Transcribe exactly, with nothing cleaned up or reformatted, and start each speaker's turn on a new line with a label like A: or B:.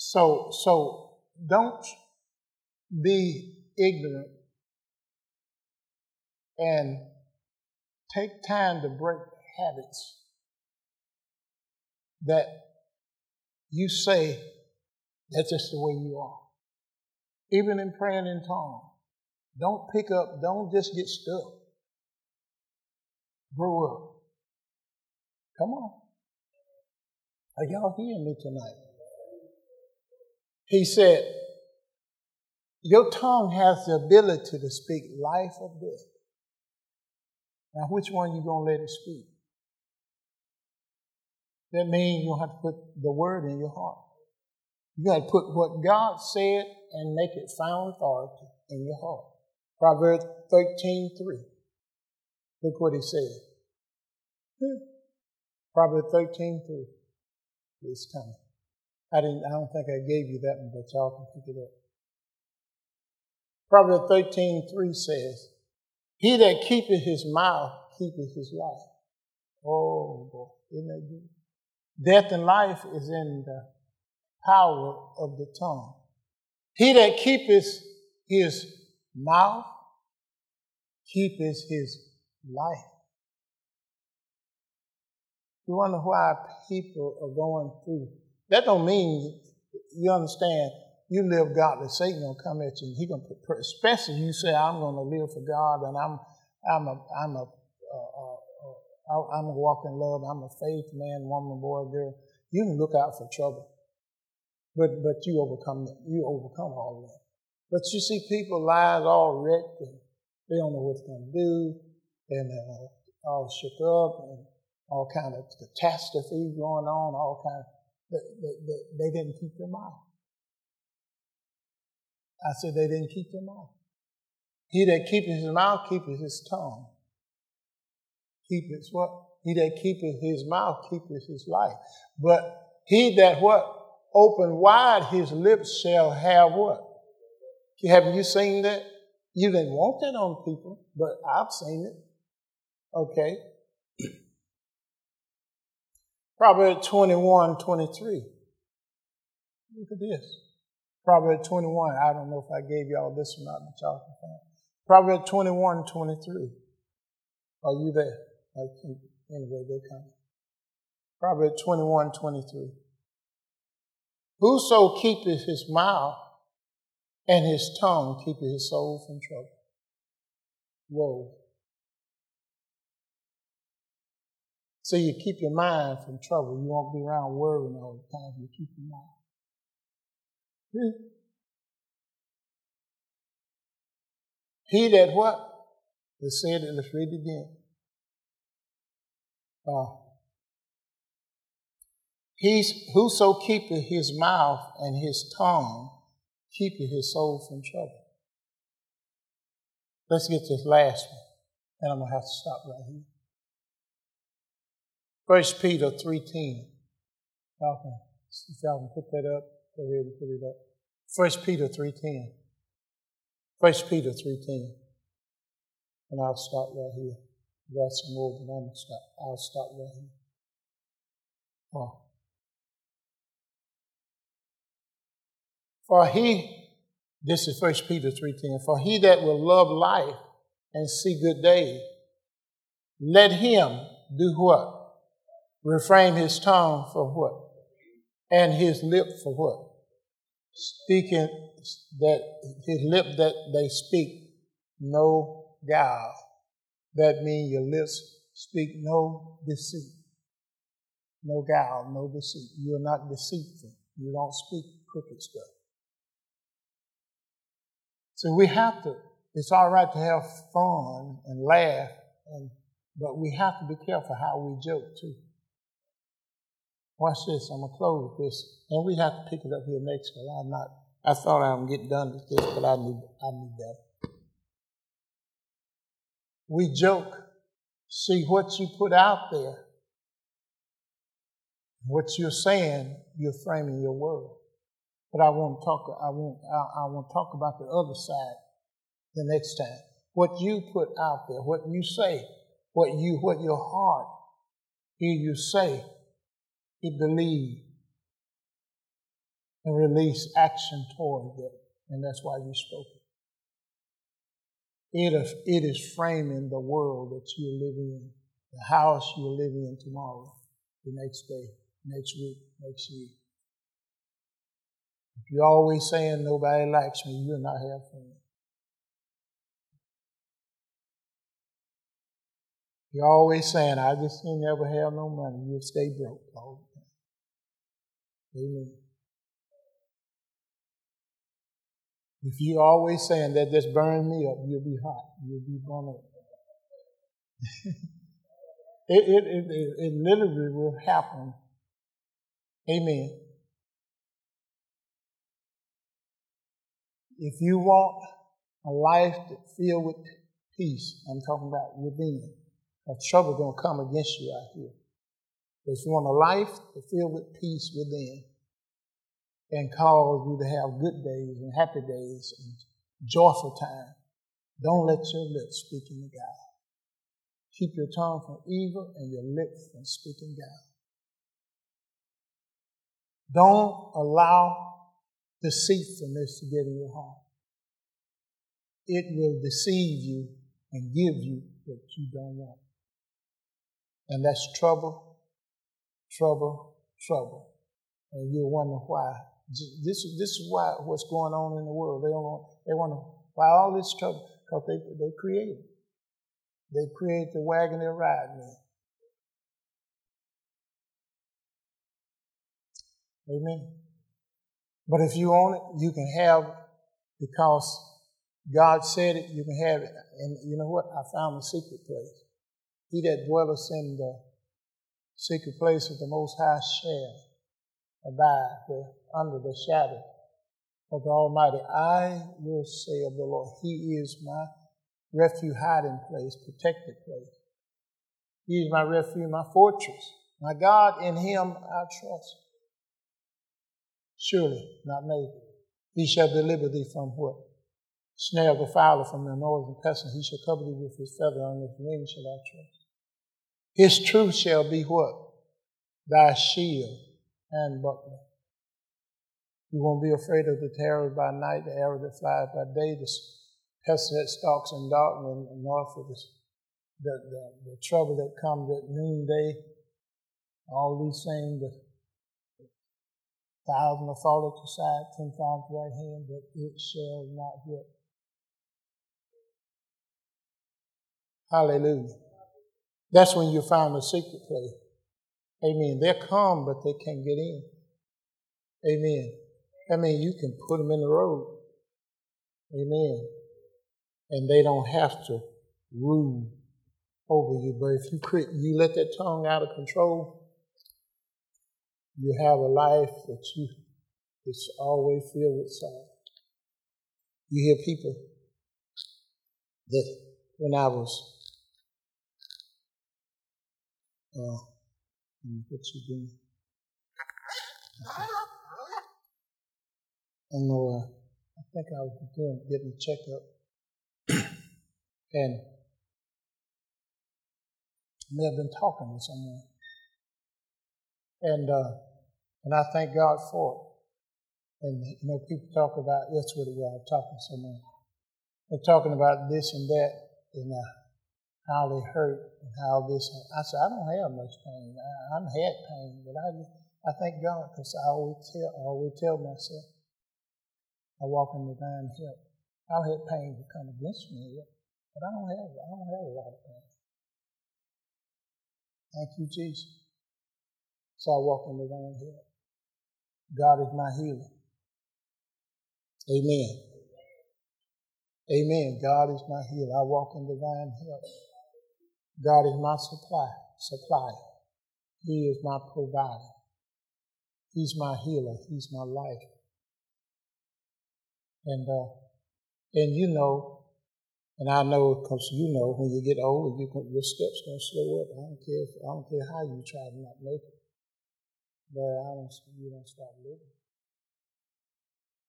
A: So, so don't be ignorant and take time to break habits that you say that's just the way you are. Even in praying in tongues, don't pick up, don't just get stuck. Grow up. Come on. Are y'all hearing me tonight? He said, your tongue has the ability to speak life or death. Now, which one you going to let it speak? That means you have to put the word in your heart. You got to put what God said and make it final authority in your heart. Proverbs thirteen three. Look what he said. Proverbs thirteen three. It's coming. I didn't. I don't think I gave you that one, but y'all can pick it up. Proverbs thirteen three says, he that keepeth his mouth keepeth his life. Oh, boy. Isn't that good? Death and life is in the power of the tongue. He that keepeth his mouth keepeth his life. You wonder why people are going through. That don't mean, you understand, you live godly. Satan will come at you. He gonna, especially you say, I'm going to live for God, and I'm, I'm a, I'm a, uh, uh, I'm a walk in love. I'm a faith man, woman, boy, girl. You can look out for trouble, but but you overcome you overcome all of that. But you see people lives all wrecked, and they don't know what they're going to do, and uh, all shook up, and all kind of catastrophe going on, all kind of. They, they, they didn't keep their mouth. I said they didn't keep their mouth. He that keepeth his mouth keepeth his tongue. Keepeth what? He that keepeth his mouth keepeth his life. But he that what? Open wide his lips shall have what? Have you seen that? You didn't want that on people, but I've seen it. Okay. Proverbs twenty-one twenty-three. Look at this. Proverbs twenty-one. I don't know if I gave y'all this or not, but y'all can find it. Proverbs twenty-one twenty-three. Are you there? I think, anyway, they're coming. Proverbs twenty-one twenty-three. Whoso keepeth his mouth and his tongue keepeth his soul from trouble. Whoa. So you keep your mind from trouble. You won't be around worrying all the time. You keep your mind. Hmm. He that what? Let's say it, let's read it again. Uh, he's, whoso keepeth his mouth and his tongue keepeth his soul from trouble. Let's get this last one. And I'm going to have to stop right here. First Peter three ten. Y'all can, if y'all can put that up, go ahead and put it up. First Peter three ten. First Peter three ten. And I'll stop right here. I've got some more, but I'm gonna stop. I'll stop right here. Oh. For he, this is First Peter three ten. For he that will love life and see good days, let him do what? Refrain his tongue for what? And his lip for what? Speaking that his lip that they speak no guile. That means your lips speak no deceit. No guile, no deceit. You're not deceitful. You don't speak crooked stuff. So we have to, it's all right to have fun and laugh, and but we have to be careful how we joke too. Watch this. I'm going to close with this. And we have to pick it up here next week. I'm not, I thought I would get done with this, but I knew, I knew better. We joke. See what you put out there, what you're saying, you're framing your world. But I want to talk, I want, I, I want to talk about the other side the next time. What you put out there, what you say, what you, what your heart hear you say, he believed. and release action toward that. And that's why you spoke it. It is, it is framing the world that you're living in, the house you're living in tomorrow, the next day, next week, next year. If you're always saying nobody likes me, you'll not have friends. You're always saying, I just ain't never have no money, you'll stay broke all the time. Amen. If you're always saying that just burn me up, you'll be hot. You'll be burned up. it, it, it, it, it literally will happen. Amen. If you want a life that's filled with peace, I'm talking about within, because trouble going to come against you out here. But if you want a life that's filled with peace within, and cause you to have good days and happy days and joyful time, don't let your lips speak in the guile. Keep your tongue from evil and your lips from speaking guile. Don't allow deceitfulness to get in your heart. It will deceive you and give you what you don't want. And that's trouble, trouble, trouble. And you'll wonder why. This, this is why what's going on in the world. They don't want, they wonder why all this trouble, because they, they created it. They created the wagon they're riding in. Amen. But if you own it, you can have, because God said it, you can have it. And you know what? I found a secret place. He that dwelleth in the secret place of the Most High shall abide there under the shadow of the Almighty. I will say of the Lord, He is my refuge, hiding place, protected place. He is my refuge, my fortress. My God, in Him I trust. Surely not made. He shall deliver thee from what? Snare of the fowler, from the noise and pestilence. He shall cover thee with His feather, on His wings shall I trust. His truth shall be what? Thy shield and buckler. You won't be afraid of the terror by night, the arrow that flies by day, the pestilence that stalks in darkness, and north of the, the, the, the trouble that comes at noonday. All these things, the thousand will fall at your side, ten thousand at your right hand, but it shall not hit. Hallelujah. That's when you find the secret place. Amen. They'll come, but they can't get in. Amen. I mean, you can put them in the road. Amen. And they don't have to rule over you. But if you create, you let that tongue out of control, you have a life that you it's always filled with sorrow. You hear people that when I was uh, what you doing? I know. Uh, I think I was doing getting a checkup, and I may have been talking to someone, and uh, and I thank God for it. And you know, people talk about that's what it was. Talking to someone, they're talking about this and that, and uh, how they hurt and how this. I said, I don't have much pain. I, I've had pain, but I I thank God because I always tell I always tell myself I walk in divine help. I'll have pain to come against me, but I don't have I don't have a lot of pain. Thank you, Jesus. So I walk in divine help. God is my healer. Amen. Amen. God is my healer. I walk in divine help. God is my supply, supplier. He is my provider. He's my healer. He's my life. And uh, and you know, and I know because you know when you get older, you can, your steps gonna slow up. I don't care. If, I don't care how you try to not make it, but I don't. You don't stop living.